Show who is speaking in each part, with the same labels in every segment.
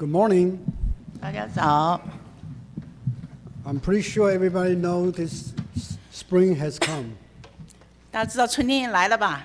Speaker 1: Good morning.
Speaker 2: 大家早。
Speaker 1: I'm pretty sure everybody knows this spring has come.
Speaker 2: 大家知道春天来了吧？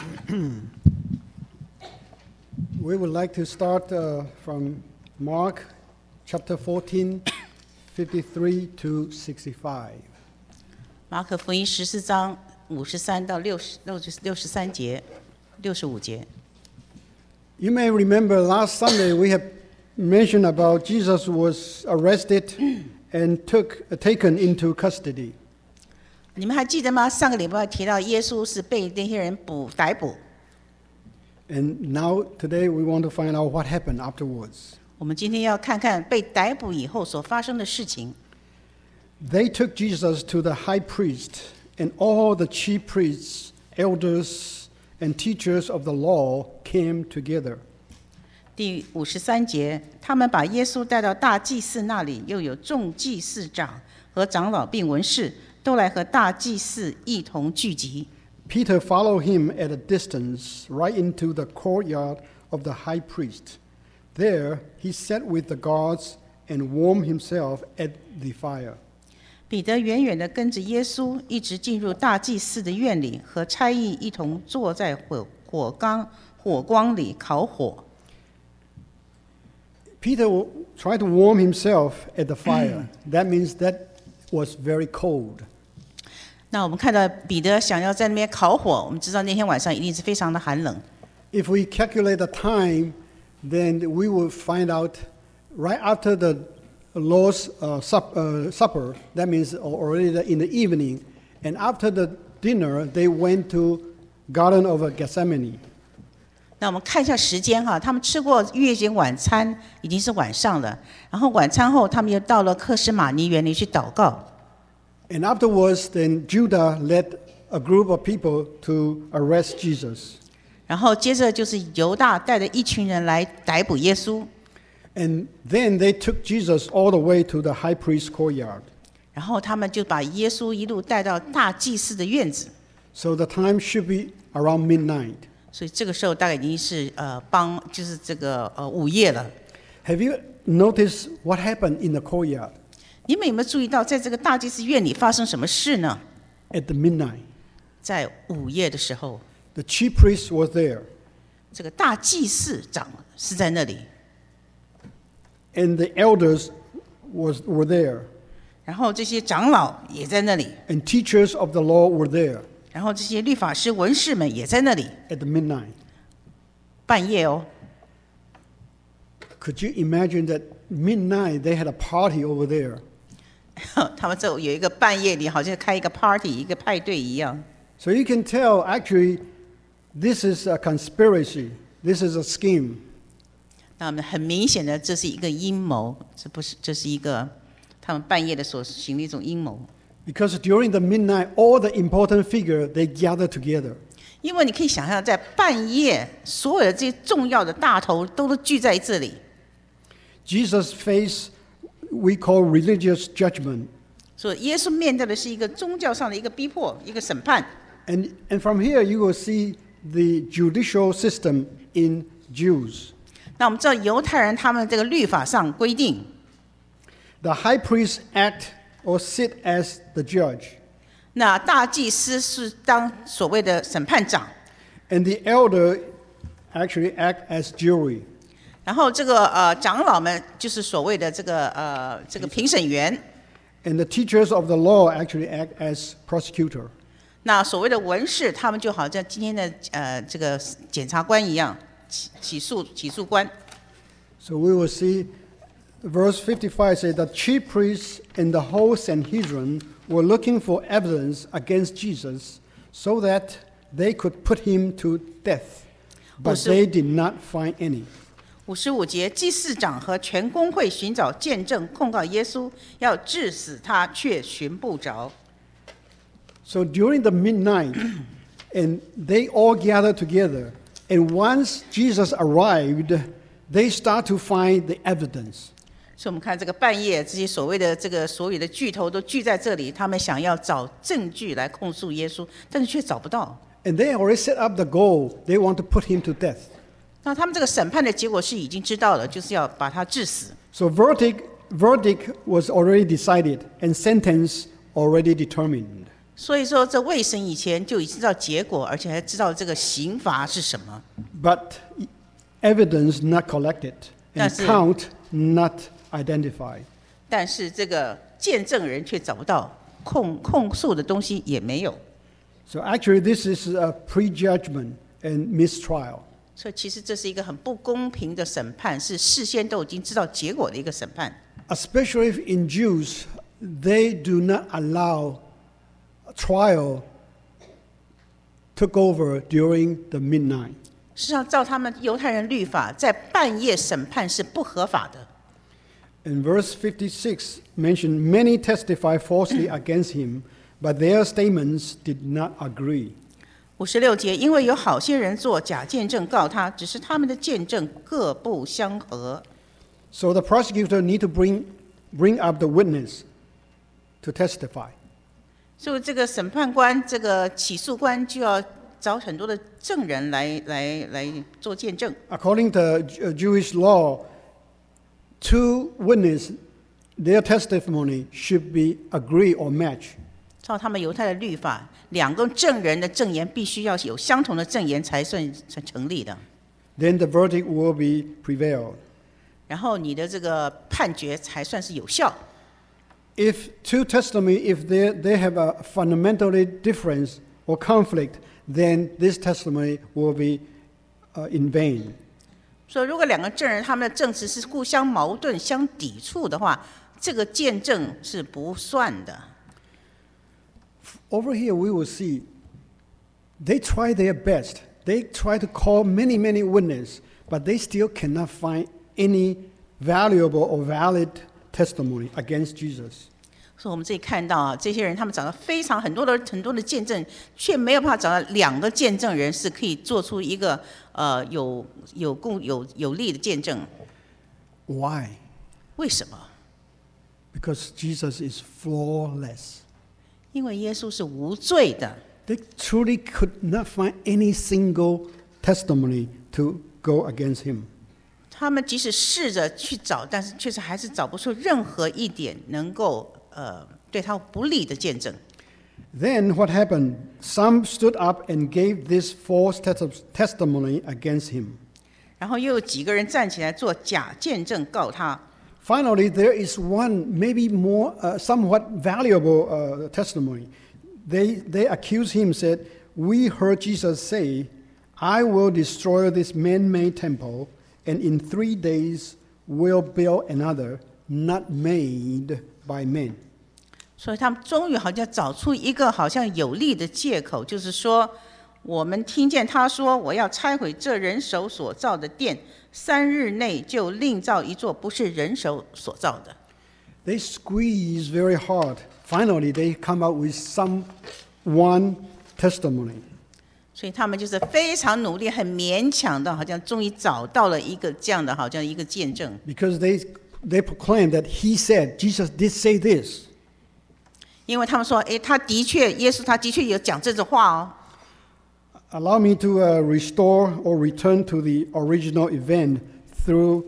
Speaker 1: We would like to start from Mark chapter 14, 53 to 65.
Speaker 2: 马可福音14章53到63节，65节。
Speaker 1: You may remember last Sunday we have mentioned about Jesus was arrested and taken into custody.
Speaker 2: 你们还记得吗？上个礼拜提到耶稣是被那些人逮捕。
Speaker 1: And now today we want to find out what happened afterwards.
Speaker 2: 我们今天要看看被逮捕以后所发生的事情。
Speaker 1: They took Jesus to the high priest, and all the chief priests, elders, and teachers of the law came together.
Speaker 2: 第53节，他们把耶稣带到大祭司那里，又有众祭司长和长老并文士都来和大祭司一同聚集。
Speaker 1: Peter followed him at a distance right into the courtyard of the high priest. There he sat with the guards and warmed himself at the fire.
Speaker 2: 彼得远远地跟着耶稣，一直进入大祭司的院里，和差役一同坐在火光里烤火。
Speaker 1: Peter tried to warm himself at the fire. That means that was very cold.
Speaker 2: 那我们看到彼得想要在那边烤火，我们知道那天晚上一定是非常的寒冷。
Speaker 1: If we calculate the time, then we will find out right after the Lord's supper, that means already in the evening, and after the dinner, they went to Garden of Gethsemane.
Speaker 2: 那我们看一下时间哈，他们吃过月节晚餐，已经是晚上了。然后晚餐后，他们又到了克什马尼园里去祷告。
Speaker 1: And afterwards, then Judah led a group of people to arrest Jesus.
Speaker 2: 然后接着就是犹大带着一群人来逮捕耶稣。
Speaker 1: And then they took Jesus all the way to the high priest's courtyard.
Speaker 2: 然后他们就把耶稣一路带到大祭司的院子。
Speaker 1: So the time should be around midnight.
Speaker 2: 所以这个时候大概已经是就是这个午夜了。
Speaker 1: Have you noticed what happened in the courtyard
Speaker 2: 你们有没有注意到，在这个大祭司院里发生什么事呢？
Speaker 1: at the midnight?
Speaker 2: 在午夜的时候，
Speaker 1: The chief priest was there,
Speaker 2: 这个大祭司长是在那里，
Speaker 1: and the elders were there,
Speaker 2: 然后这些长老也在那里，
Speaker 1: and teachers of the law were there
Speaker 2: 然后这些律法师、文士们也在那里。
Speaker 1: at the midnight.
Speaker 2: 半夜哦，
Speaker 1: Could you imagine that midnight they had a party over there?
Speaker 2: 他们这有一个半夜里好像开一个 party 一个派对一样。
Speaker 1: So you can tell actually this is a conspiracy. This is a scheme.
Speaker 2: 那么很明显的，这是一个阴谋，这是一个他们半夜的所行的一种阴谋。
Speaker 1: Because during the midnight, all the important figures, they gather together.
Speaker 2: 因为你可以想象，在半夜，所有的这些重要的大头都聚在这里。
Speaker 1: Jesus faced we call religious judgment.
Speaker 2: 所以耶稣面对的是一个宗教上的一个逼迫，一个审判。
Speaker 1: And from here you will see the judicial system in Jews.
Speaker 2: 那我们知道犹太人他们这个律法上规定，
Speaker 1: The high priest act or sit as the judge,
Speaker 2: 那大祭司是当所谓的审判长，
Speaker 1: and the elder actually act as jury.
Speaker 2: 然后这个长老们就是所谓的这个评审员，
Speaker 1: And the teachers of the law actually act as prosecutor.
Speaker 2: 那所谓的文士，他们就好像今天的这个检察官一样，起诉官。
Speaker 1: So we will see verse 55 says the chief priests and the whole Sanhedrin were looking for evidence against Jesus so that they could put him to death, but they did not find any.
Speaker 2: 55节，祭司长和全公会寻找见证控告耶稣，要治死他，却寻不着。
Speaker 1: So during the midnight, and they all gathered together, and once Jesus arrived, they start to find the evidence.
Speaker 2: 所以我们看这个半夜，这些所谓的这个所有的巨头都聚在这里，他们想要找证据来控诉耶稣，但是却找不到。
Speaker 1: And they already set up the goal. They want to put him to death.
Speaker 2: 那他们这个审判的结果是已经知道了，就是要把他治死。
Speaker 1: So verdict was already decided and sentence already determined.
Speaker 2: 所以说，这未审以前就已经知道结果，而且还知道这个刑罚是什么。
Speaker 1: But evidence not collected and
Speaker 2: 但是
Speaker 1: count not identified.
Speaker 2: 但是这个见证人却找不到，控诉的东西也没有。
Speaker 1: So actually this is a prejudgment and mistrial.
Speaker 2: 所以其实这是一个很不公平的审判，是事先都已经知道结果的一个审判。
Speaker 1: Especially in Jews, they do not allow trial took over during the midnight.
Speaker 2: 事实上，照他们犹太人律法，在半夜审判是不合法的。
Speaker 1: In verse 56 mentioned many testify falsely against him, but their statements did not agree.
Speaker 2: 56节，因为有好些人做假见证告他，只是他们的见证各不相合。
Speaker 1: So the prosecutor need to bring up the witness to testify.
Speaker 2: 所以这个审判官、这个起诉官就要找很多的证人来做见证。
Speaker 1: According to Jewish law, two witnesses, their testimony should be agree or match.
Speaker 2: 照他们犹太的律法，两个证人的证言必须要有相同的证言才算成立的。
Speaker 1: Then the verdict will be prevailed.
Speaker 2: 然后你的这个判决才算是有效。
Speaker 1: If two testimony, if they have a fundamentally difference or conflict, then this testimony will be in vain.
Speaker 2: 所以如果两个证人他们的证词是互相矛盾、相抵触的话，这个见证是不算的。
Speaker 1: Over here we will see they try their best. They try to call many witnesses, but they still cannot find any valuable or valid testimony against Jesus.
Speaker 2: 所以我们这里看到啊，这些人他们找到很多的见证，却没有办法找到两个见证人是可以做出一个有力的见证。
Speaker 1: Why?
Speaker 2: 为什么？
Speaker 1: Because Jesus is flawless.
Speaker 2: 因为耶稣是无罪的。
Speaker 1: They truly could not find any single testimony to go against him.
Speaker 2: 他们即使试着去找，但是确实还是找不出任何一点能够对他不利的见证。
Speaker 1: Then what happened? Some stood up and gave this false testimony against him.
Speaker 2: 然后又有几个人站起来做假见证告他。
Speaker 1: Finally, there is one maybe more somewhat valuable testimony. They accused him, said, "We heard Jesus say, 'I will destroy this man-made temple, and in 3 days will build another, not made by men.'"
Speaker 2: 所以他们终于好像找出一个好像有力的借口，就是说，我们听见他说，我要拆毁这人手所造的殿，3日内就另造一座不是人手所造的。
Speaker 1: They squeeze very hard. Finally, they come out with one testimony.
Speaker 2: 所以他们就是非常努力，很勉强的，好像终于找到了一个这样的，好像一个见证。
Speaker 1: Because they proclaim that he said, Jesus did say this.
Speaker 2: 因为他们说，耶稣他的确有讲这句话哦。
Speaker 1: Allow me to restore or return to the original event through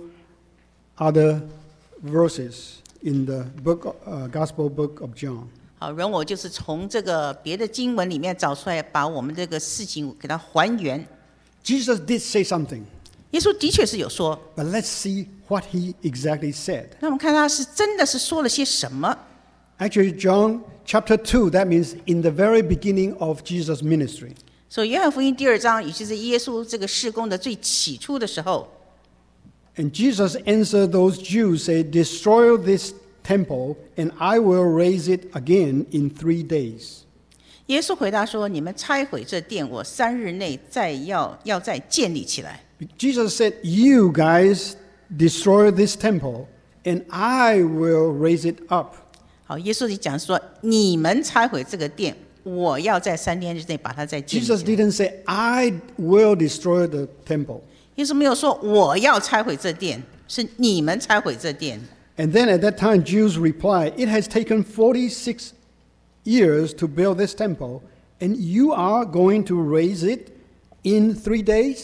Speaker 1: other verses in the Gospel book of John.
Speaker 2: 好，容我就是从这个别的经文里面找出来，把我们这个事情给它还原。
Speaker 1: Jesus did say something.
Speaker 2: 耶稣的确是有说。
Speaker 1: But let's see what he exactly said.
Speaker 2: 那我们看他是真的是说了些什么。
Speaker 1: Actually, John chapter 2, that means in the very beginning of Jesus' ministry.
Speaker 2: 所以约翰福音第2章，也就是耶稣这个事工的最起初的时候。
Speaker 1: And Jesus answered those Jews, say, "Destroy this temple, and I will raise it again in 3 days."
Speaker 2: 耶稣回答说：“你们拆毁这殿，我3日内要再建立起来。”
Speaker 1: Jesus said, "You guys destroy this temple, and I will raise it up."
Speaker 2: 好，耶稣就讲说：“你们拆毁这个殿，我要在3天之内把它再建立起来。”
Speaker 1: Jesus didn't say, "I will destroy the temple."
Speaker 2: 耶稣没有说我要拆毁这殿，是你们拆毁这殿。
Speaker 1: And then at that time, Jews replied, "It has taken 46 years to build this temple, and you are going to raise it in 3 days?"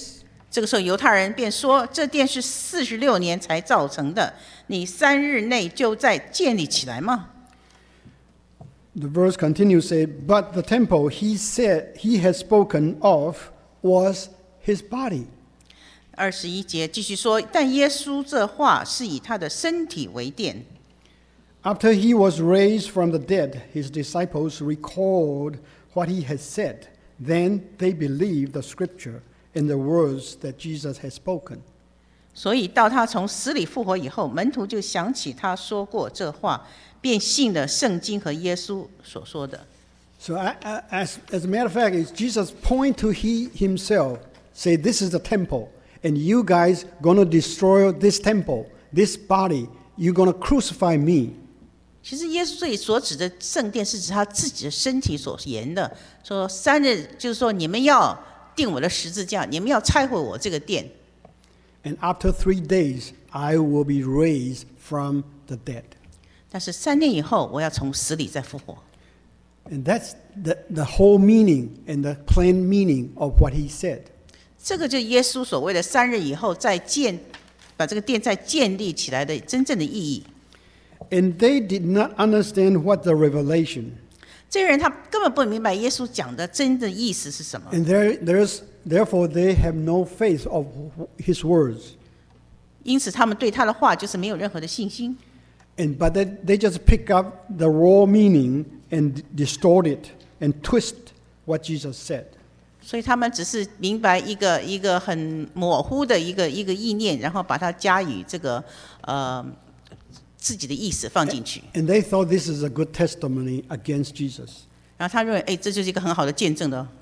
Speaker 2: 这个时候犹太人便说，这殿是46年才造成的，你3日内就再建立起来吗？
Speaker 1: The verse continues say, but the temple he said he had spoken of was his body.
Speaker 2: 21节继续说，但耶稣这话是以他的身体为殿。
Speaker 1: After he was raised from the dead, his disciples recalled what he had said. Then they believed the scripture and the words that Jesus had spoken.
Speaker 2: 所以到他从死里复活以后，门徒就想起他说过这话，便信了圣经和耶稣所说的。
Speaker 1: So as a matter of fact, it's Jesus point to he himself, say this is the temple, and you guys going to destroy this temple, this body, you're going to crucify me.
Speaker 2: 其实耶稣这里所指的圣殿是指他自己的身体所言的，说3日就是说你们要钉我的十字架，你们要拆毁我这个殿。
Speaker 1: And after 3 days, I will be raised from the dead.
Speaker 2: 但是3天以后，我要从死里再复活。
Speaker 1: And that's the whole meaning and the plain meaning of what he said.
Speaker 2: 这个就是耶稣所谓的3日以后把这个殿再建立起来的真正的意义。
Speaker 1: And they did not understand what the revelation.
Speaker 2: 这些人他根本不明白耶稣讲的真的意思是什么，
Speaker 1: And therefore they have no faith of his words.
Speaker 2: 因此他们对他的话就是没有任何的信心。
Speaker 1: But they just pick up the raw meaning and distort it and twist what Jesus said.
Speaker 2: 所以他们只是明白一个很模糊的一个意念，然后把它加以这个自己的意思放进去。
Speaker 1: And they thought this is a good testimony against Jesus.
Speaker 2: 然后他认为，这就是一个很好的见证的。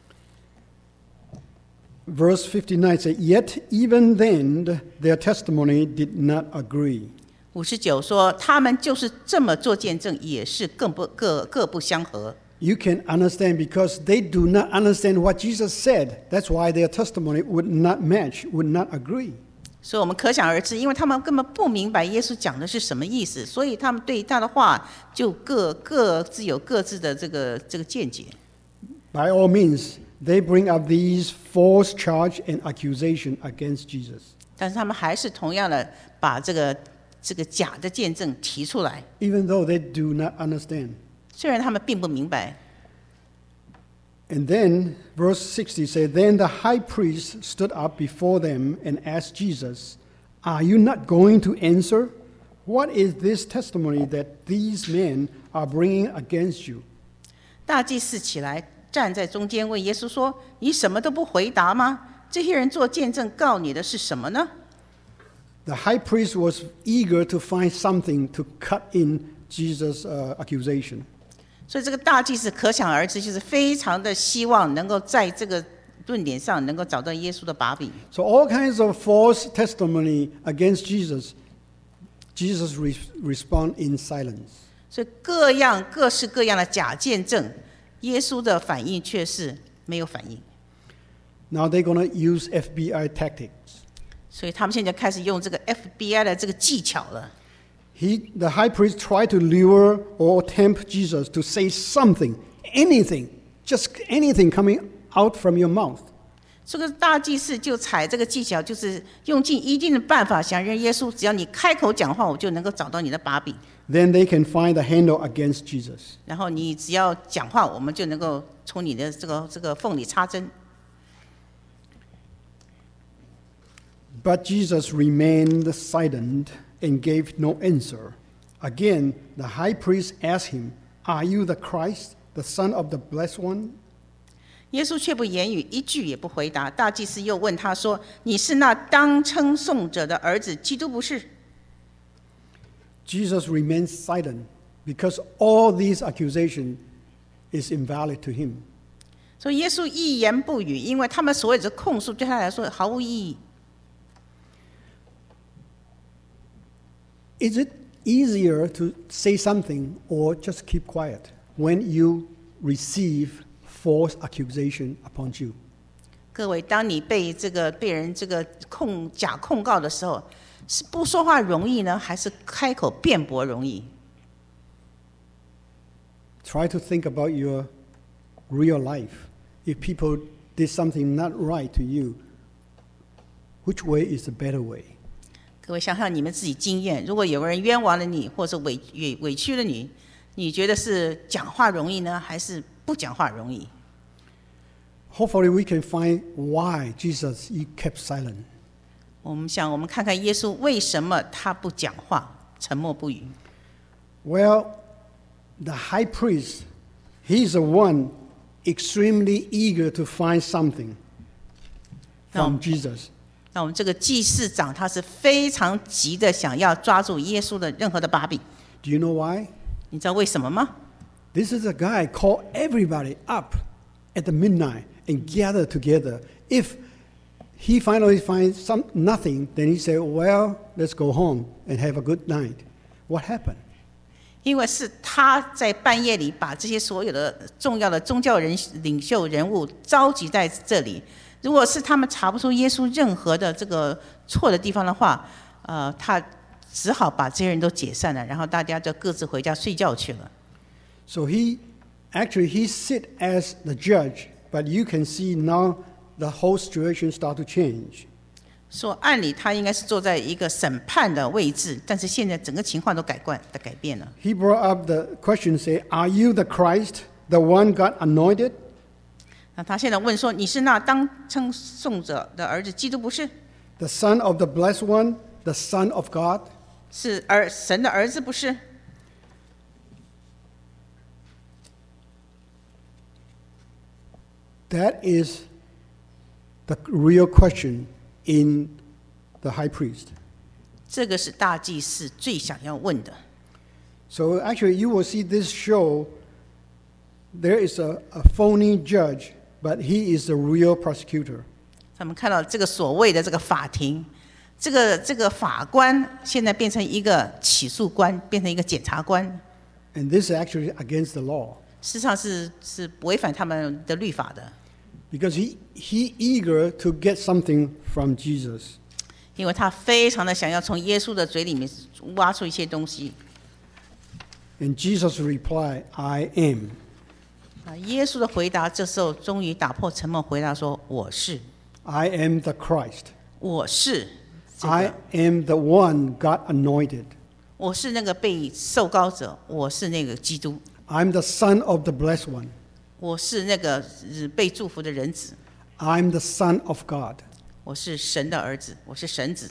Speaker 1: Verse 59 says, yet even then their testimony did not agree.
Speaker 2: 59说，他们就是这么做见证，也是各不相合。
Speaker 1: You can understand because they do not understand what Jesus said. That's why their testimony would not match, would not agree.
Speaker 2: 所以我们可想而知，因为他们根本不明白耶稣讲的是什么意思，所以他们对他的话就各自有各自的这个见解。
Speaker 1: By all means, they bring up these false charge and accusation against Jesus.
Speaker 2: 但是他们还是同样的把这个假的见证提出来，
Speaker 1: Even though they do not understand.
Speaker 2: 虽然他们并不明白。
Speaker 1: And then, verse 60 says, then the high priest stood up before them and asked Jesus, are you not going to answer? What is this testimony that these men are bringing against you?
Speaker 2: 大祭司起来站在中间问耶稣说：“你什么都不回答吗？这些人做见证告你的是什么呢？”
Speaker 1: The high priest was eager to find something to cut in Jesus' accusation.
Speaker 2: 所以这个大祭司可想而知，就是非常的希望能够在这个论点上能够找到耶稣的把柄。
Speaker 1: So all kinds of false testimony against Jesus, Jesus respond in silence.
Speaker 2: 所以各式各样的假见证，耶稣的反应却是没有反应。
Speaker 1: Now they're going to use FBI tactics.
Speaker 2: 所以他们现在开始用这个 FBI 的这个技巧了。
Speaker 1: The high priest tried to lure or tempt Jesus to say something, anything, just anything coming out from your mouth.
Speaker 2: 这个大祭司就采这个技巧，就是用尽一定的办法，想让耶稣只要你开口讲话，我就能够找到你的把柄。
Speaker 1: Then they can find the handle against Jesus.
Speaker 2: 然后你只要讲话，我们就能够从你的这个缝里插针。
Speaker 1: But Jesus remained silent and gave no answer. Again, the high priest asked him, are you the Christ, the Son of the Blessed One?
Speaker 2: 耶稣却不言语，一句也不回答。大祭司又问他说：“你是那当称颂者的儿子，基督不是？”
Speaker 1: Jesus remained silent because all these accusations is invalid to him.
Speaker 2: 所以耶稣一言不语，因为他们所有的控诉对他来说毫无意义。
Speaker 1: Is it easier to say something or just keep quiet when you receive false accusation upon you?
Speaker 2: 各位，当你被人假控告的时候，是不说话容易呢，还是开口辩驳容易？
Speaker 1: Try to think about your real life. If people did something not right to you, which way is the better way?
Speaker 2: 各位想想你们自己经验，如果有人冤枉了你，或者委屈了你，你觉得是讲话容易呢，还是不讲话容易？
Speaker 1: Hopefully we can find why Jesus he kept silent.
Speaker 2: 我们看看耶稣为什么他不讲话，沉默不语。
Speaker 1: Well, the high priest, he's the one extremely eager to find something from Jesus.
Speaker 2: 那我们这个祭司长他是非常急的想要抓住耶稣的任何的把柄。
Speaker 1: Do you know why?
Speaker 2: 你知道为什么吗？
Speaker 1: This is a guy called everybody up at the midnight and gather together. If he finally finds nothing, then he said, well, let's go home and have a good night. What happened?
Speaker 2: 因为是他在半夜里把这些所有的重要的宗教领袖人物召集在这里。如果是他们查不出耶稣任何的这个错的地方的话，他只好把这些人都解散了，然后大家就各自回家睡觉去了。
Speaker 1: So he sit as the judge, but you can see now the whole situation start to change.
Speaker 2: 说按理他应该是坐在一个审判的位置，但是现在整个情况都改变了。
Speaker 1: He brought up the question, say, "Are you the Christ, the one God anointed?"
Speaker 2: 那他现在问说：“你是那当称颂者的儿子，基督不是？
Speaker 1: The Son of the Blessed One, the Son of God?"
Speaker 2: 是神的儿子不是？”
Speaker 1: That is the real question in the high priest.
Speaker 2: 这个是大祭司最想要问的。
Speaker 1: So actually, you will see this show. There is a phony judge, but he is the real prosecutor.
Speaker 2: 他们看到这个所谓的这个法庭，这个法官现在变成一个起诉官，变成一个检察官。
Speaker 1: And this is actually against the law.
Speaker 2: 事实上是违反他们的律法的，
Speaker 1: Because he eager to get something from Jesus.
Speaker 2: 因为他非常的想要从耶稣的嘴里面挖出一些东西。
Speaker 1: And Jesus replied, "I am."
Speaker 2: 耶稣的回答这时候终于打破沉默，回答说：“我是，
Speaker 1: I am the Christ.
Speaker 2: 我是、
Speaker 1: I am the one God anointed.
Speaker 2: 我是那个被受膏者，我是那个基督，
Speaker 1: I'm the Son of the Blessed One.
Speaker 2: 我是那个被祝福的人子，
Speaker 1: I'm the Son of God."
Speaker 2: 我是神的儿子，我是神子。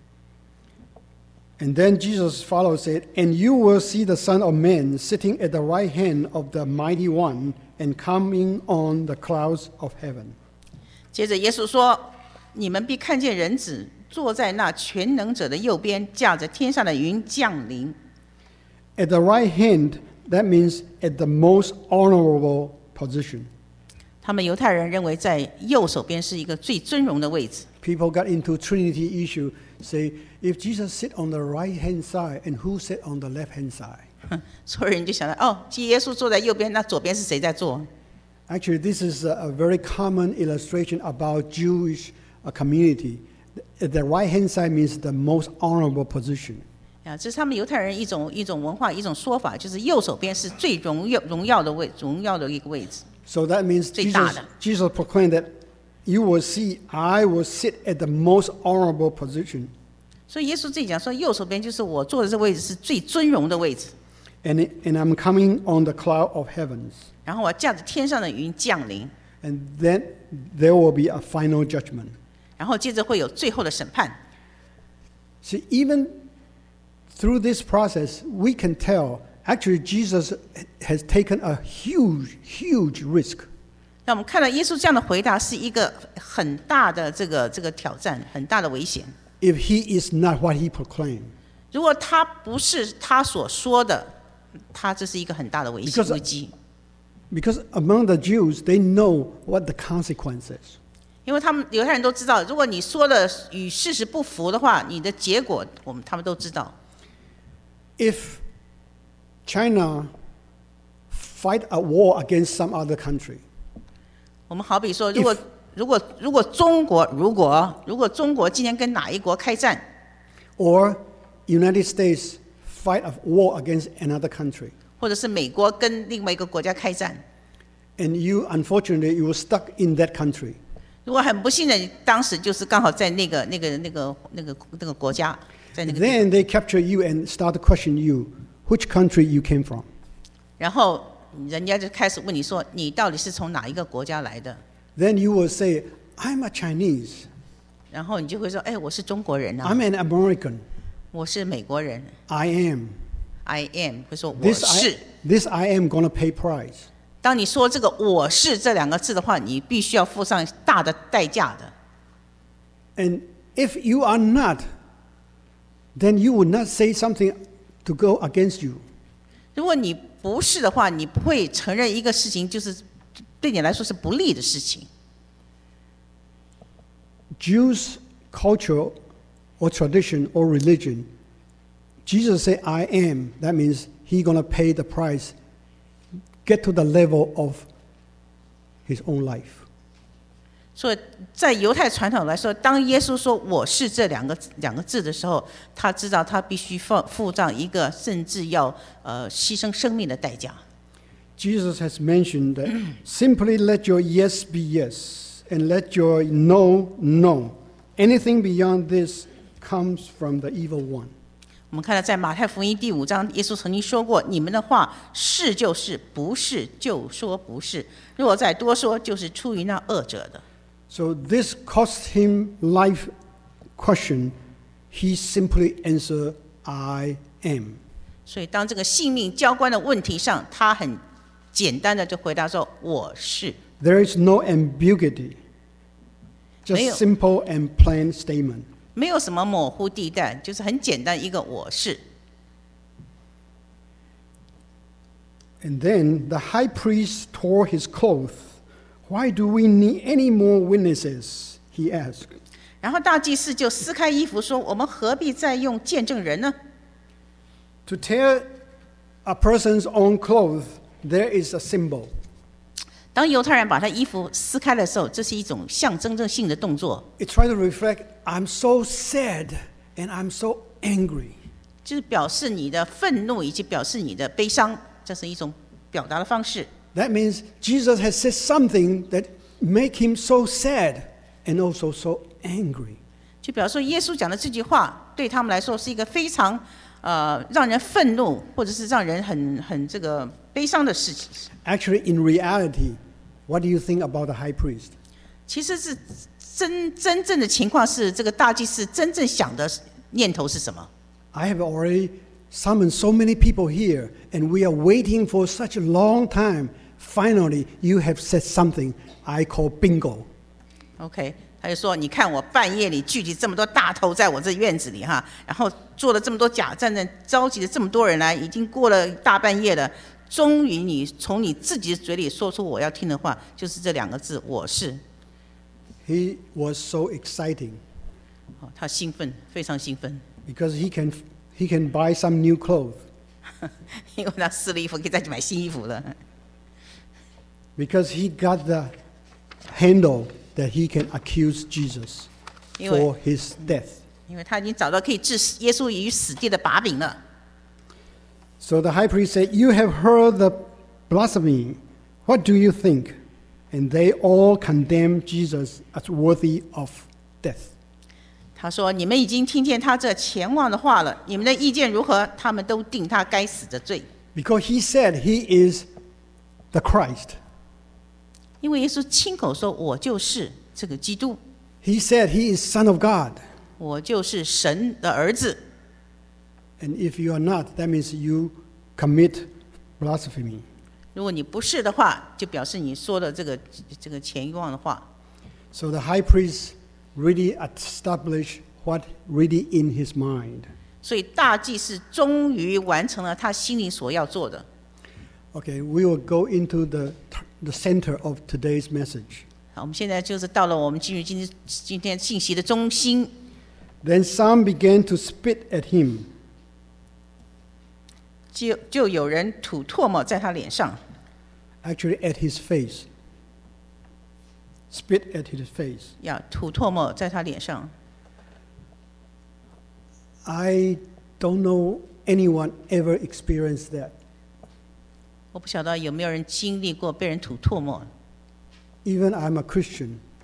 Speaker 1: And then Jesus followed said, "And you will see the Son of Man sitting at the right hand of the Mighty One and coming on the clouds of heaven."
Speaker 2: 接着耶稣说：“你们必看见人子坐在那全能者的右边，驾着天上的云降临。”
Speaker 1: At the right hand, that means at the most honorable position.
Speaker 2: 他们犹太人认为在右手边是一个最尊荣的位置。
Speaker 1: People got into Trinity issue, say, if Jesus sit on the right hand side, and who sit on the left hand side?
Speaker 2: 所有人就想到，哦，既耶稣坐在右边，那左边是谁在坐？
Speaker 1: Actually, this is a very common illustration about Jewish community. The right hand side means the most honorable position.
Speaker 2: 这是他们犹太人一种文化，一种说法，就是右手边是最荣耀的一个位置。
Speaker 1: So that means
Speaker 2: 最大的。
Speaker 1: Jesus proclaimed that you will see, I will sit at the most honorable position.
Speaker 2: 所以耶稣自己讲说，右手边就是我坐的这个位置是最尊荣的位置。
Speaker 1: And I'm coming on the cloud of heavens.
Speaker 2: 然后我驾着天上的云降临，
Speaker 1: And then there will be a final judgment.
Speaker 2: 然后接着会有最后的审判。
Speaker 1: See, even through this process, we can tell actually Jesus has taken a huge risk.
Speaker 2: 那我们看到耶稣这样的回答是一个很大的这个挑战，很大的危险。
Speaker 1: If he is not what he proclaimed.
Speaker 2: 如果他不是他所说的，他这是一个很大的危机。
Speaker 1: Because among the Jews, they know what the consequences.
Speaker 2: 因为他们犹太人都知道，如果你说的与事实不符的话，你的结果他们都知道。
Speaker 1: If China fight a war against some other country.
Speaker 2: 我们好比说，如果中国今天跟哪一国开战，
Speaker 1: Or United States fight a war against another country.
Speaker 2: 或者是美国跟另外一个国家开战，
Speaker 1: And you, unfortunately, you were stuck in that country.
Speaker 2: 如果很不幸的，当时就是刚好在那个国家，在那个地方。
Speaker 1: Then they capture you and start to question you, which country you came from.
Speaker 2: 然后人家就开始问你说，你到底是从哪一个国家来的？
Speaker 1: Then you will say, I'm a Chinese.
Speaker 2: 然后你就会说，哎，我是中国人啊，
Speaker 1: I'm an American.
Speaker 2: 我是美国人
Speaker 1: I am.
Speaker 2: ，I am， 会说我
Speaker 1: This
Speaker 2: 是。
Speaker 1: this I am going to pay price.
Speaker 2: 当你说这个"我是"这两个字的话，你必须要付上大的代价的。
Speaker 1: And if you are not, then you would not say something to go against you.
Speaker 2: 如果你不是的话，你不会承认一个事情就是对你来说是不利的事情。
Speaker 1: Jews' culture or tradition or religion, Jesus said, I am. That means he's going to pay the price, get to the level of his own life.
Speaker 2: 所以在犹太传统来说，当耶稣说"我是"这两个字的时候，他知道他必须付上一个甚至要牺牲生命的代价。
Speaker 1: Jesus has mentioned that simply let your yes be yes and let your no, no. Anything beyond this comes from the evil one.
Speaker 2: 我们看到在马太福音第5章，耶稣曾经说过："你们的话是就是，不是就说不是。若再多说，就是出于那恶者的。"
Speaker 1: So this cost him life question. He simply answered, I am.
Speaker 2: 所以当这个性命交关的问题上，他很简单的就回答说："我是。"
Speaker 1: There is no ambiguity.
Speaker 2: 没有。
Speaker 1: Just simple and plain statement.
Speaker 2: 没有什么模糊地带，就是很简单一个"我是"。
Speaker 1: And then the high priest tore his clothes. Why do we need any more witnesses? He asked.
Speaker 2: 然后大祭司就撕开衣服说："我们何必再用见证人呢？"
Speaker 1: To tear a person's own clothes, there is a symbol.
Speaker 2: 当犹太人把他衣服撕开的时候，这是一种象征性的动作，
Speaker 1: It tries to reflect, I'm so sad and I'm so angry.
Speaker 2: 就是表示你的愤怒以及表示你的悲伤，这是一种表达的方式。
Speaker 1: That means Jesus has said something that make him so sad and also so angry.
Speaker 2: 就表示说耶稣讲的这句话对他们来说是一个非常让人愤怒或者是让人很这个悲伤的事情。
Speaker 1: Actually, in reality, what do you think about the high priest?
Speaker 2: 其实是真正的情况是，这个大祭司真正想的念头是什么？
Speaker 1: I have already summoned so many people here, and we are waiting for such a long time. Finally, you have said something I call bingo.
Speaker 2: OK， 他就说："你看我半夜里聚集这么多大头在我这院子里哈，然后做了这么多假战争，召集了这么多人来，已经过了大半夜了，终于你从你自己的嘴里说出我要听的话，就是这2个字"我是"。
Speaker 1: He was so exciting
Speaker 2: 他兴奋，非常兴奋，
Speaker 1: because he can buy some new clothes
Speaker 2: 因为他撕了衣服可以再去买新衣服了。
Speaker 1: because he got the handle that he can accuse Jesus for his death.
Speaker 2: 因为他已经找到可以置耶稣于死地的把柄了。
Speaker 1: So the high priest said, "You have heard the blasphemy. What do you think?" And they all condemned Jesus as worthy of death.
Speaker 2: 他说："你们已经听见他这前往的话了，你们的意见如何？"他们都定他该死的罪，
Speaker 1: Because he said he is the Christ.
Speaker 2: 因为耶稣亲口说："我就是这个基督，
Speaker 1: He said he is Son of God.
Speaker 2: 我就是神的儿子。"
Speaker 1: And if you are not, that means you commit blasphemy.
Speaker 2: 如果你不是的话，就表示你说的这个前往的话。
Speaker 1: So the high priest really established what really in his mind.
Speaker 2: 所以大祭司终于完成了他心里所要做的。
Speaker 1: Okay, we will go into the center of today's message.
Speaker 2: 好，我们现在就是到了我们进入今天信息的中心。
Speaker 1: Then some began to spit at him.
Speaker 2: 就有人吐唾沫在他脸上，
Speaker 1: Actually at his face. Spit at his face.
Speaker 2: 要吐唾沫在他脸上。
Speaker 1: I don't know anyone ever experienced that.
Speaker 2: 我不晓得有没有人经历过被人吐唾沫。
Speaker 1: Even I'm a Christian,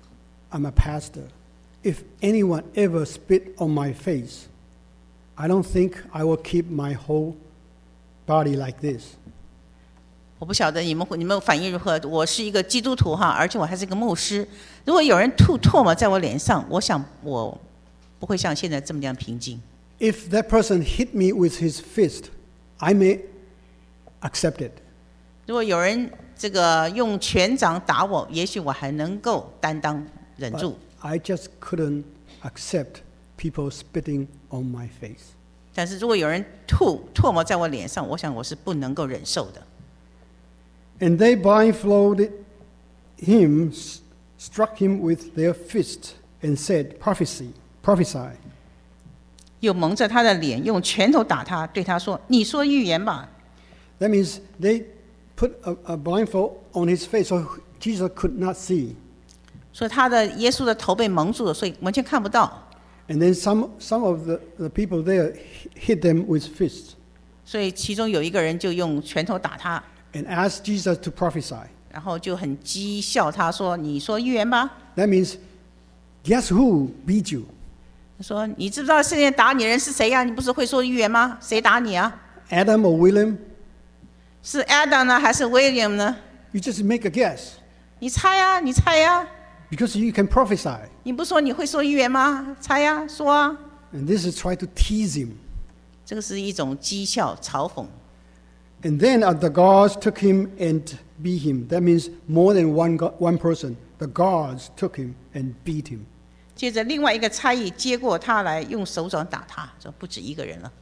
Speaker 1: I'm a pastor. If anyone ever spit on my face, I don't think I will keep my whole body like this.
Speaker 2: 我不晓得你们反应如何。我是一个基督徒哈，而且我还是一个牧师。如果有人吐唾沫在我脸上，我想我不会像现在这么样平静。
Speaker 1: If that person hit me with his fist, I may accept it.
Speaker 2: 如果有人这个用拳掌打我，也许我还能够担当忍住。
Speaker 1: I just couldn't accept people spitting on my face.
Speaker 2: 但是如果有人吐唾沫在我脸上，我想我是不能够忍受的。
Speaker 1: And they blindfolded him, struck him with their fists, and said, Prophesy.
Speaker 2: 又蒙着他的脸，用拳头打他，对他说：“你说预言吧。”
Speaker 1: That means they put a blindfold on his face so Jesus could not see.
Speaker 2: 所以他的耶稣的头被蒙住了，所以完全看不到。
Speaker 1: And then some of the people there hit them with fists.
Speaker 2: 所以其中有一个人就用拳头打他。
Speaker 1: And asked Jesus to prophesy.
Speaker 2: 然后就很讥笑他说：“你说预言吧。”
Speaker 1: That means, guess who beat you?
Speaker 2: 他说：“你知不知道世界打你的人是谁呀？你不是会说预言吗？谁打你啊
Speaker 1: Adam or William?？
Speaker 2: 是 Adam 呢，还是 William 呢？
Speaker 1: You just make a guess.
Speaker 2: 你猜呀，你猜呀。
Speaker 1: Because you can prophesy.
Speaker 2: 你不说你会说预言吗？猜呀，说啊。”
Speaker 1: And this is try to tease him.
Speaker 2: 这个是一种讥笑、嘲讽。
Speaker 1: And then the guards took him and beat him. That means more than one person. The guards took him and beat him.
Speaker 2: 接着另外一个差役接过他来，用手掌打他，这不止一个人了。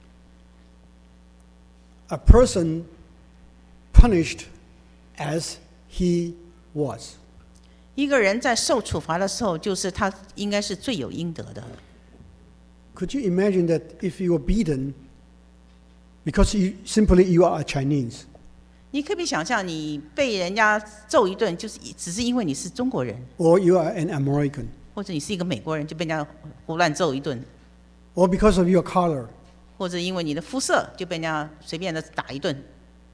Speaker 1: A person punished as he was.
Speaker 2: 一个人在受处罚的时候，就是他应该是罪有应得的。
Speaker 1: Could you imagine that if you were beaten because you are a Chinese?
Speaker 2: 你可不可以想象，你被人家揍一顿，就是只是因为你是中国人，
Speaker 1: Or you are an American?
Speaker 2: 或者你是一个美国人，就被人家胡乱揍一顿，
Speaker 1: Or because of your color?
Speaker 2: 或者因为你的肤色就被人家随便的打一顿，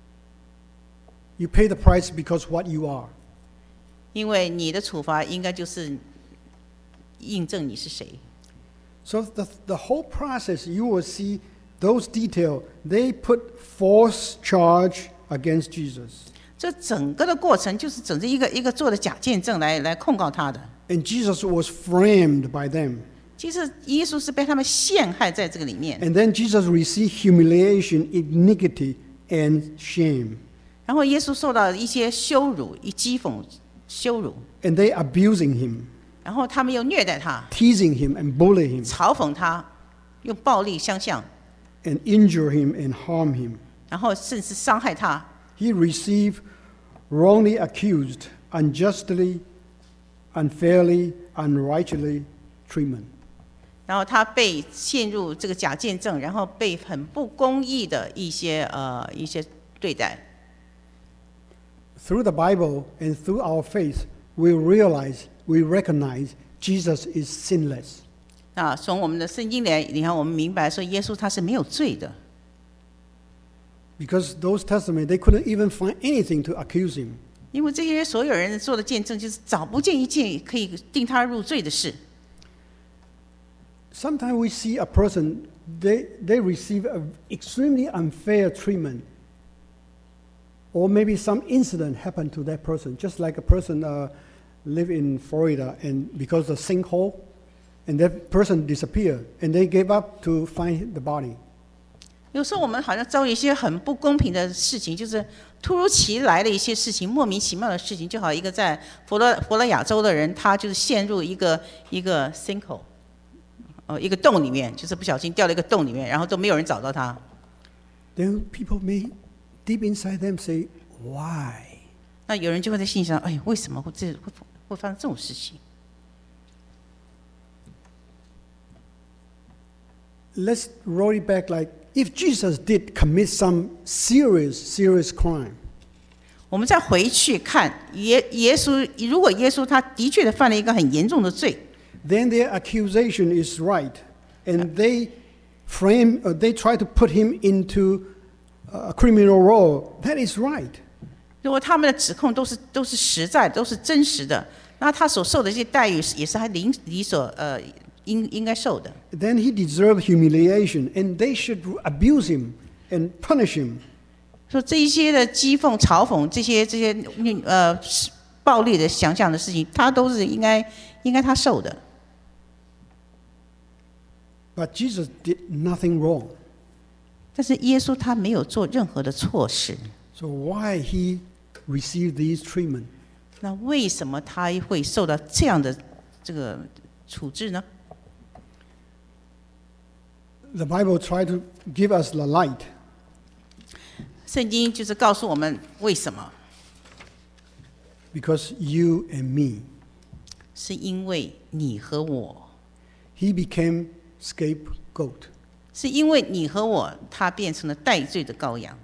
Speaker 1: You pay the price because what you are.
Speaker 2: 因为你的处罚应该就是印证你是谁。
Speaker 1: So the whole process, you will see those details. They put false charge against Jesus.
Speaker 2: 这整个的过程就是整着一个做的假见证来控告他的。
Speaker 1: And Jesus was framed by them.
Speaker 2: 其实耶稣是被他们陷害在这个里面，
Speaker 1: And then Jesus received humiliation, iniquity, and shame.
Speaker 2: 然后耶稣受到一些羞辱、讥讽、羞辱，
Speaker 1: And they abusing him,
Speaker 2: 然后他们又虐待他、
Speaker 1: teasing him, and bully him,
Speaker 2: 嘲讽他，用暴力相向，
Speaker 1: and injure him and harm him.
Speaker 2: 然后甚至伤害他。
Speaker 1: He received wrongly accused, unjustly, unfairly, unrighteously treatment.
Speaker 2: 然后他被陷入这个假见证，然后被很不公义的一些对待。
Speaker 1: Through the Bible and through our faith, we recognize Jesus is sinless.
Speaker 2: 啊，从我们的圣经里，你看我们明白说，耶稣他是没有罪的，
Speaker 1: Because those testimonies, they couldn't even find anything to accuse him.
Speaker 2: 因为这些所有人做的见证，就是找不见一件可以定他入罪的事。
Speaker 1: Sometimes we see a person, they receive an extremely unfair treatment. Or maybe some incident happened to that person, just like a person live in Florida and because of sinkhole, and that person disappeared, and they gave up to find the body.
Speaker 2: 有时候我们好像遭遇一些很不公平的事情，就是突如其来的一些事情，莫名其妙的事情。就好一个在佛罗亚州的人，他就是陷入一个 sinkhole， 一个洞里面，就是不小心掉了一个洞里面，然后都没有人找到他。
Speaker 1: Then people may deep inside them say, "Why?"
Speaker 2: 那有人就会在心想：哎，为什么会发生这种事情？
Speaker 1: Let's roll it back like if Jesus did commit some serious crime.
Speaker 2: 我们再回去看耶稣，如果耶稣他的确的犯了一个很严重的罪，
Speaker 1: Then their accusation is right, and they try to put him into a criminal role. That is right.
Speaker 2: 如果他们的指控都是实在的，都是真实的， 那他所受的这些待遇也是他理所应该受的。
Speaker 1: then he deserved humiliation, and they should abuse him and punish him.
Speaker 2: 说这一些的讥讽、嘲讽，这些暴力的想象的事情，他都是应该他受的。
Speaker 1: But Jesus did nothing wrong.
Speaker 2: 但是耶稣他没有做任何的错事。
Speaker 1: So why he received these treatment?
Speaker 2: 那为什么他会受到这样的这个处置呢？
Speaker 1: The Bible tried to give us the light.
Speaker 2: 圣经就是告诉我们为什么，
Speaker 1: Because you and me.
Speaker 2: 是因为你和我，
Speaker 1: He became scapegoat.
Speaker 2: 是因为你和我，他变成了代罪的羔羊。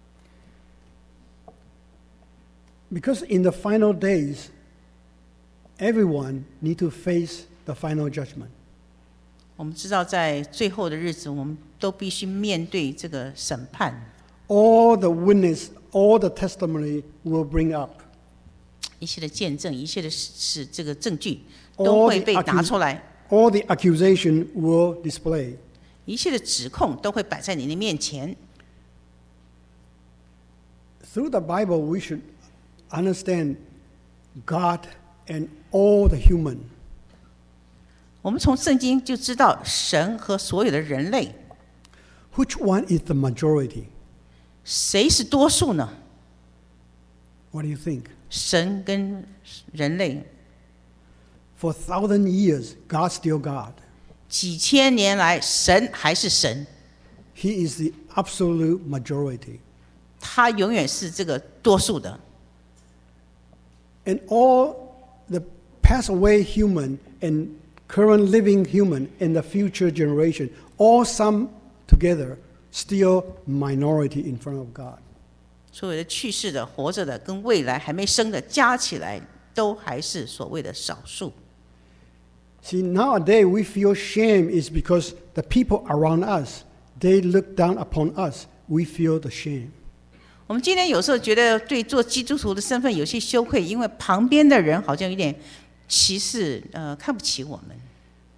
Speaker 1: Because in the final days, everyone need to face the final judgment.
Speaker 2: 我们知道，在最后的日子，我们都必须面对这个审判。
Speaker 1: All the witness, all the testimony will bring up.
Speaker 2: 一切的见证，一切的这个证据都会被拿出来，
Speaker 1: All the accusation will display.
Speaker 2: 一切的指控都会摆在你的面前。
Speaker 1: Through the Bible, we should understand God and all the human.
Speaker 2: 我们从圣经就知道神和所有的人类，
Speaker 1: Which one is the majority?
Speaker 2: 谁是多数呢？
Speaker 1: What do you think?
Speaker 2: 神跟人类，
Speaker 1: For 1,000 years, God's still God.
Speaker 2: 几千年来，神还是神，
Speaker 1: He is the absolute majority.
Speaker 2: 他永远是这个多数的。
Speaker 1: And all the passed away human and current living human and the future generation, all sum together, still minority in front of God.
Speaker 2: 所有的去世的、活着的，跟未来还没生的，加起来都还是所谓的少数。
Speaker 1: See, nowadays we feel shame is because the people around us, they look down upon us. We feel the shame.
Speaker 2: 我们今天有时候觉得对做基督徒的身份有些羞愧，因为旁边的人好像有点歧视，看不起我们。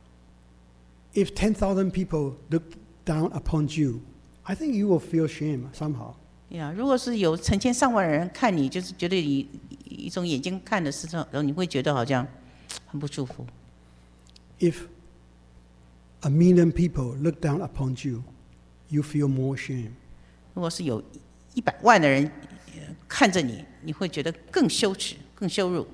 Speaker 1: If 10,000 people look down upon you, I think you will feel shame somehow.
Speaker 2: 如果是有成千上万人看你，就是觉得你一种眼睛看的时候，你会觉得好像很不舒服。
Speaker 1: If 1 million people look down upon you, you feel more shame.
Speaker 2: 如果是有100万的人看着你，你会觉得更羞耻、更羞辱。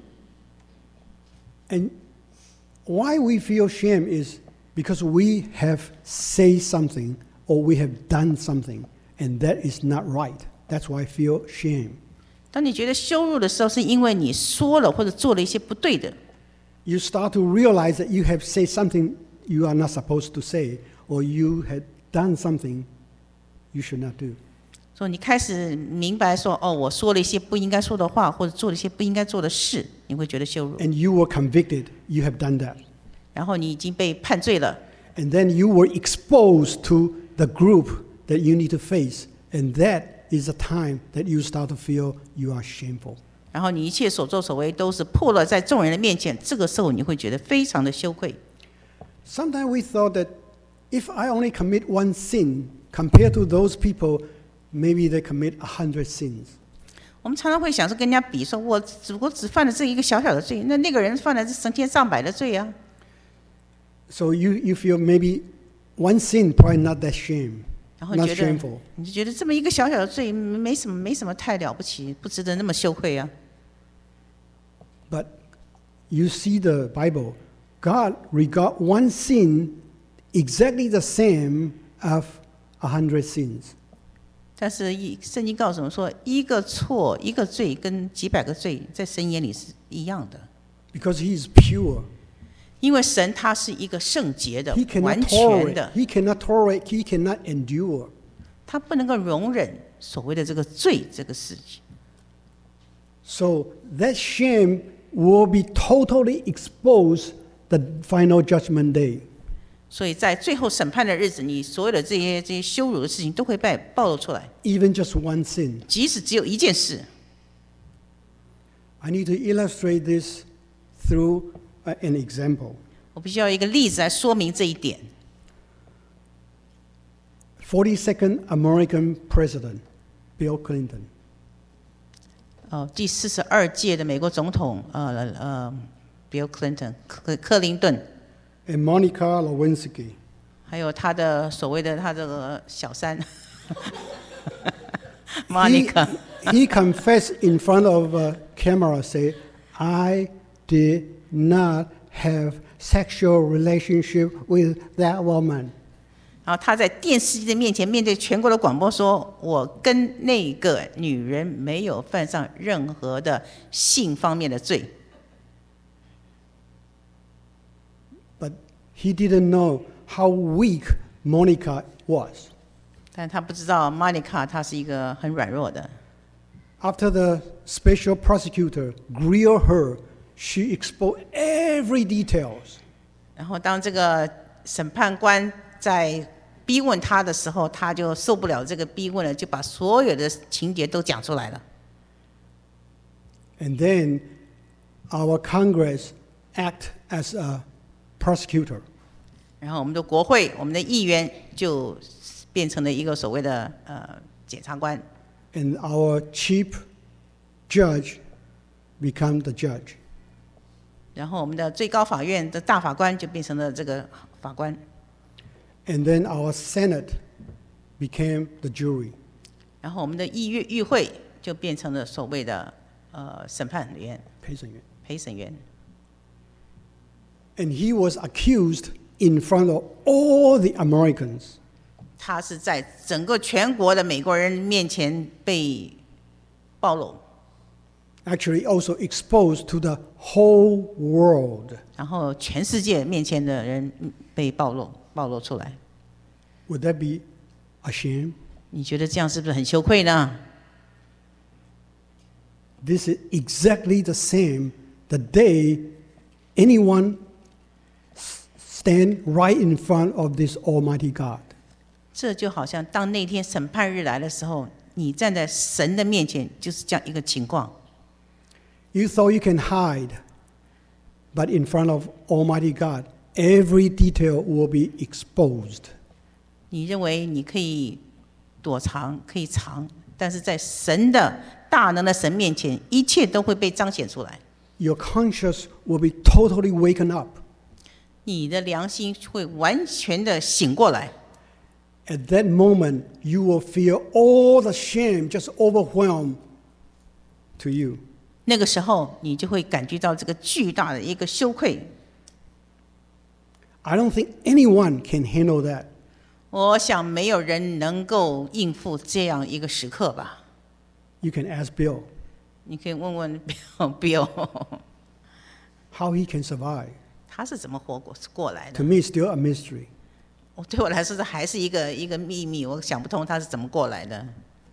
Speaker 1: And why we feel shame is because we have said something or we have done something, and that is not right. That's why I feel shame.
Speaker 2: 当你觉得羞辱的时候，是因为你说了或者做了一些不对的。
Speaker 1: You start to realize that you have said something you are not supposed to say, or you had done something you should not do.
Speaker 2: 所以你开始明白说，我说了一些不应该说的话，或者做了一些不应该做的事，你会觉得羞辱。
Speaker 1: And you were convicted, you have done that.
Speaker 2: 然后你已经被判罪了，
Speaker 1: And then you were exposed to the group that you need to face, and that is the time that you start to feel you are shameful.
Speaker 2: 然后你一切所作所为都是破了在众人的面前，这个时候你会觉得非常的羞愧。
Speaker 1: Sometimes we thought that if I only commit one sin, compared to those people, maybe they commit 100 sins.
Speaker 2: 我们常常会想说跟人家比，说我只犯了这一个小小的罪，那个人犯了成千上百的罪啊。
Speaker 1: So you feel maybe one sin probably not that shame,
Speaker 2: 然后
Speaker 1: not
Speaker 2: 觉得
Speaker 1: shameful.
Speaker 2: 你就觉得这么一个小小的罪没什么太了不起，不值得那么羞愧啊。
Speaker 1: But you see the Bible, God regard one sin exactly the same as 100 sins.
Speaker 2: 但是圣经告诉我们说，一个错一个罪跟几百个罪，在神眼里是一样的。
Speaker 1: Because He is pure.
Speaker 2: 因为神他是一个圣洁的
Speaker 1: He、
Speaker 2: 完
Speaker 1: cannot
Speaker 2: 全
Speaker 1: tolerate.
Speaker 2: 的，
Speaker 1: He cannot tolerate. He cannot endure.
Speaker 2: 他不能够容忍所谓的这个罪这个事情。
Speaker 1: So that shame will be totally exposed the final judgment day.
Speaker 2: 所以在最后审判的日子，你所有的这些羞辱的事情都会被暴露出来，
Speaker 1: Even just one sin.
Speaker 2: 即使只有一件事。
Speaker 1: I need to illustrate this through an example.
Speaker 2: 我必须要一个例子来说明这一点。
Speaker 1: 42nd American President Bill Clinton.
Speaker 2: 第42届的美国总统Bill Clinton 克林顿，
Speaker 1: And Monica Lewinsky.
Speaker 2: 还有他的所谓的他这个小三Monica。
Speaker 1: He confessed in front of a camera, say, I did not have sexual relationship with that woman.
Speaker 2: 然后他在电视机的面前，面对全国的广播说：“我跟那个女人没有犯上任何的性方面的罪。”
Speaker 1: But he didn't know how weak Monica was.
Speaker 2: 但他不知道 Monica 她是一个很软弱的。
Speaker 1: After the special prosecutor grilled her, she exposed every details.
Speaker 2: 然后当这个审判官在逼问他的时候，他就受不了这个逼问了，就把所有的情节都讲出来了。
Speaker 1: And then our Congress act as a prosecutor.
Speaker 2: 然后我们的国会，我们的议员就变成了一个所谓的检察官。
Speaker 1: And our chief judge become the judge.
Speaker 2: 然后我们的最高法院的大法官就变成了这个法官。
Speaker 1: And then our Senate became the jury.
Speaker 2: 然后我们的议会就变成了所谓的审判员、陪审员。
Speaker 1: And he was accused in front of all the Americans.
Speaker 2: 他是在整个全国的美国人面前被暴露。
Speaker 1: Actually, also exposed to the whole world.
Speaker 2: 然后全世界面前的人被暴露出来。
Speaker 1: Would that be a shame?
Speaker 2: 你觉得这样是不是很羞愧呢？
Speaker 1: This is exactly the same the day anyone stand right in front of this Almighty God.
Speaker 2: 这就好像当那天审判日来的时候，你站在神的面前，就是这样一个情况。
Speaker 1: You thought you can hide, but in front of Almighty God, every detail will be exposed.
Speaker 2: 你认为你可以躲藏，可以藏，但是在神的大能的神面前，一切都会被彰显出来。
Speaker 1: Your conscience will be totally waken up.
Speaker 2: 你的良心会完全的醒过来。
Speaker 1: At that moment, you will feel all the shame just overwhelm to you.
Speaker 2: 那个时候，你就会感觉到这个巨大的一个羞愧。
Speaker 1: I don't think anyone can handle that.
Speaker 2: 我想没有人能够应付这样一个时刻吧。
Speaker 1: You can ask Bill
Speaker 2: 你可以问问 Bill
Speaker 1: how he can survive.
Speaker 2: 他是怎么活过来
Speaker 1: To
Speaker 2: 的。
Speaker 1: me, it's still a mystery.
Speaker 2: 对我来说，这还是一个秘密，我想不通他是怎么过来的。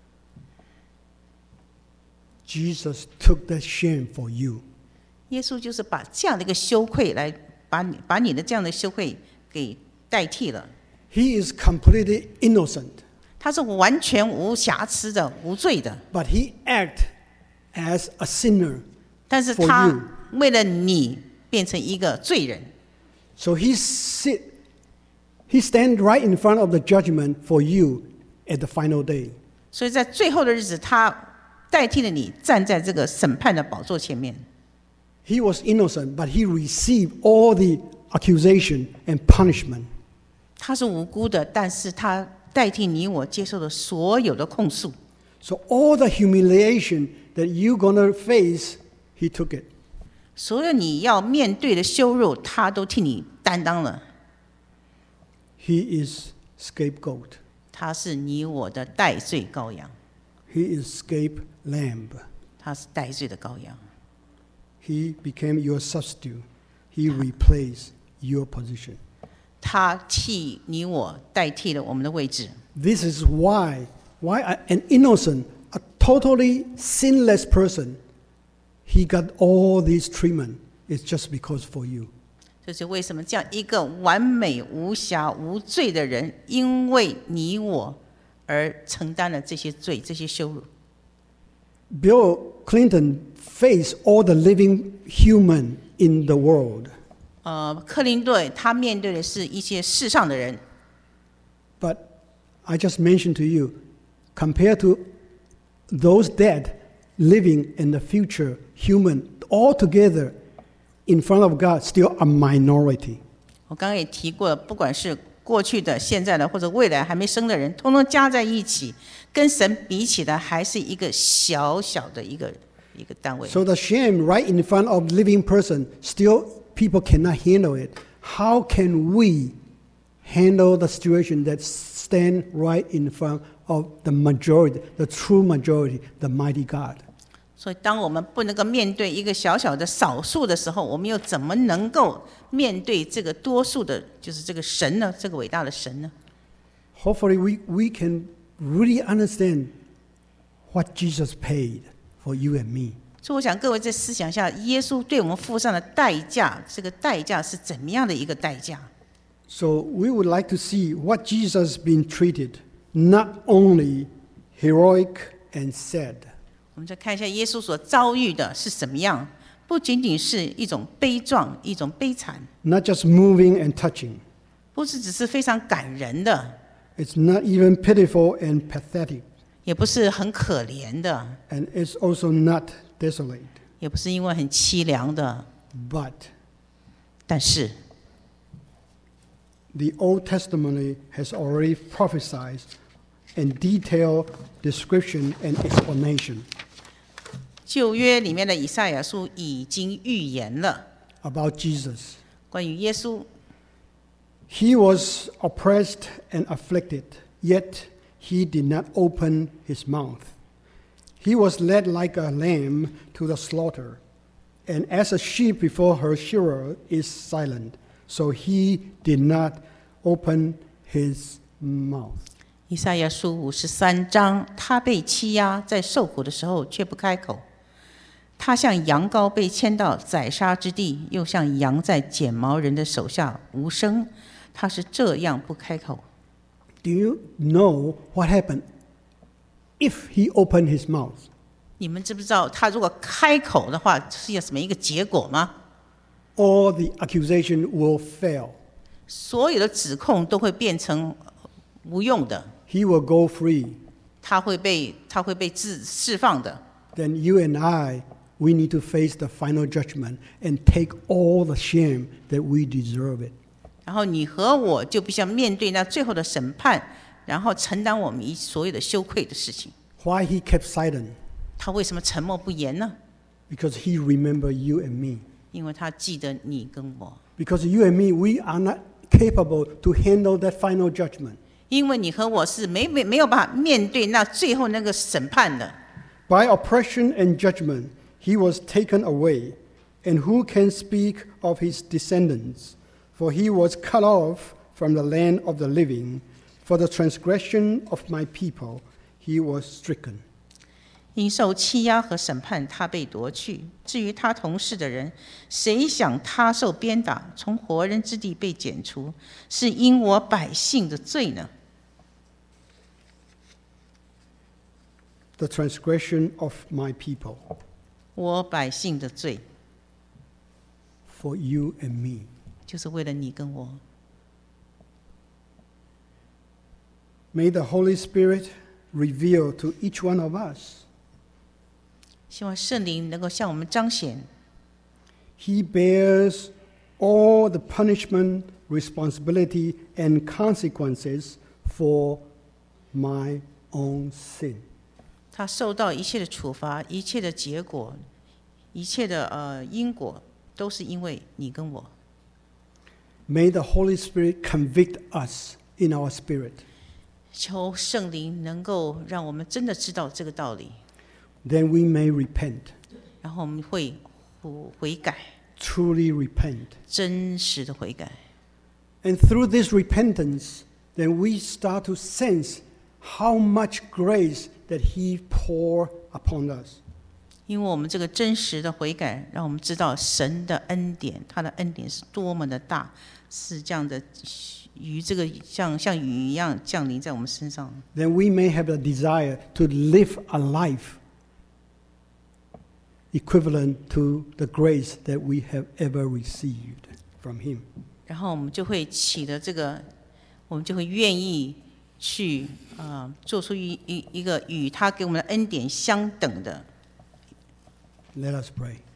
Speaker 1: Jesus took that shame for you.
Speaker 2: 耶稣就是把这样的一个羞愧来把你的这样的羞愧给代替了。
Speaker 1: He is completely innocent,
Speaker 2: 他是完全无瑕疵的、无罪的，
Speaker 1: but he acted as a sinner
Speaker 2: 但是
Speaker 1: for
Speaker 2: 他
Speaker 1: you.
Speaker 2: 为了你变成一个罪人，
Speaker 1: So he stand right in front of the judgment for you at the final day.
Speaker 2: 所以在最后的日子，他代替了你站在这个审判的宝座前面。
Speaker 1: He was innocent, but he received all the accusation and punishment.
Speaker 2: 他是无辜的，但是他代替你我接受了所有的控诉。
Speaker 1: So all the humiliation that you're going to face, he took it.
Speaker 2: 所有你要面对的羞辱，他都替你担当了。
Speaker 1: He is scapegoat.
Speaker 2: 他是你我的代罪羔羊，
Speaker 1: He is scape lamb.
Speaker 2: 他是代罪的羔羊。
Speaker 1: He became your substitute. He replaced your position.
Speaker 2: 他替你我代替了我们的位置。
Speaker 1: This is why an innocent, a totally sinless person, he got all this treatment. It's just because for you.
Speaker 2: 这是为什么这样一个完美无瑕无罪的人，因为你我而承担了这些罪、这些羞辱。
Speaker 1: Bill Clinton faced all the living human in the world.
Speaker 2: 克林顿他面对的是一些世上的人，
Speaker 1: But I just mentioned to you, compared to those dead living in the future, human, all together in front of God, still a minority.
Speaker 2: 我刚刚也提过了，不管是过去的、现在的或者未来还没生的人，通通加在一起，跟神比起来，还是一个小小的一个单位。
Speaker 1: So the shame right in front of living person, still people cannot handle it. How can we handle the situation that stand right in front of the majority, the true majority, the mighty God?
Speaker 2: 所以，当我们不能够面对一个小小的少数的时候，我们又怎么能够面对这个多数的，就是这个神呢？这个伟大的神呢？
Speaker 1: Hopefully we can really understand what Jesus paid for you and me.
Speaker 2: 所以，我想各位在思想一下，耶稣对我们付上的代价，这个代价是怎么样的一个代价？
Speaker 1: So we would like to see what Jesus been treated, not only heroic and sad.
Speaker 2: 我们再看一下耶稣所遭遇的是什么样，不仅仅是一种悲壮、一种悲惨，
Speaker 1: Not just moving and touching.
Speaker 2: 不是只是非常感人的，
Speaker 1: It's not even pitiful and pathetic.
Speaker 2: 也不是很可怜的，
Speaker 1: And it's also not desolate.
Speaker 2: 也不是因为很凄凉的，
Speaker 1: But
Speaker 2: 但是
Speaker 1: the Old Testament has already prophesied in detailed description and explanation
Speaker 2: 旧约里面的以赛亚书已经预言了
Speaker 1: about Jesus.
Speaker 2: 关于耶稣，
Speaker 1: He was oppressed and afflicted, yet he did not open his mouth. He was led like a lamb to the slaughter, and as a sheep before her shearer is silent, so he did not open his mouth.
Speaker 2: 以赛亚书53章，他被欺压，在受苦的时候却不开口。他像羊羔被牵到宰杀之地，又像羊在剪毛人的手下无声。他是这样不开口。
Speaker 1: Do you know what happened if he opened his mouth?
Speaker 2: 你们知不知道，他如果开口的话，是有什么一个结果吗？
Speaker 1: All the accusation will fail.
Speaker 2: 所有的指控都会变成无用的，
Speaker 1: He will go free.
Speaker 2: 他会被释放的。
Speaker 1: Then you and I, we need to face the final judgment and take all the shame that we deserve it.
Speaker 2: 然后你和我就必须要面对那最后的审判，然后承担我们所有的羞愧的事情。
Speaker 1: Why he kept silent?
Speaker 2: 他为什么沉默不言呢？
Speaker 1: Because he remembered you and me.
Speaker 2: 因为他记得你跟我，
Speaker 1: Because you and me, we are not capable to handle that final judgment.
Speaker 2: 因为你和我是没有办法面对那最后那个审判的。
Speaker 1: By oppression and judgment, he was taken away. And who can speak of his descendants? For he was cut off from the land of the living. For the transgression of my people, he was stricken.
Speaker 2: 因受欺压和审判，他被夺去。至于他同事的人，谁想他受鞭打，从活人之地被剪除，是因我百姓的罪呢？
Speaker 1: The transgression of my people.
Speaker 2: 我百姓的罪，
Speaker 1: For you and me.
Speaker 2: 就是为了你跟我。
Speaker 1: May the Holy Spirit reveal to each one of us.
Speaker 2: 希望圣灵能够向我们彰显，
Speaker 1: He bears all the punishment, responsibility, and consequences for my own sin.
Speaker 2: 他受到一切的处罚，一切的结果，一切的因果，都是因为你跟我。
Speaker 1: May the Holy Spirit convict us in our spirit.
Speaker 2: 求圣灵能够让我们真的知道这个道理，
Speaker 1: Then we may repent,
Speaker 2: 然后我们会悔改，
Speaker 1: truly repent.
Speaker 2: 真实的悔改。
Speaker 1: And through this repentance, then we start to sense how much grace that He poured upon us.
Speaker 2: 因为我们这个真实的悔改，让我们知道神的恩典，他的恩典是多么的大，是这样的雨，这个像雨一样降临在我们身上。
Speaker 1: Then we may have a desire to live a life equivalent to the grace that we have ever received from Him.
Speaker 2: 然后我们就会起的这个，我们就会愿意去做出一个与他给我们的恩典相等的。
Speaker 1: Let us pray.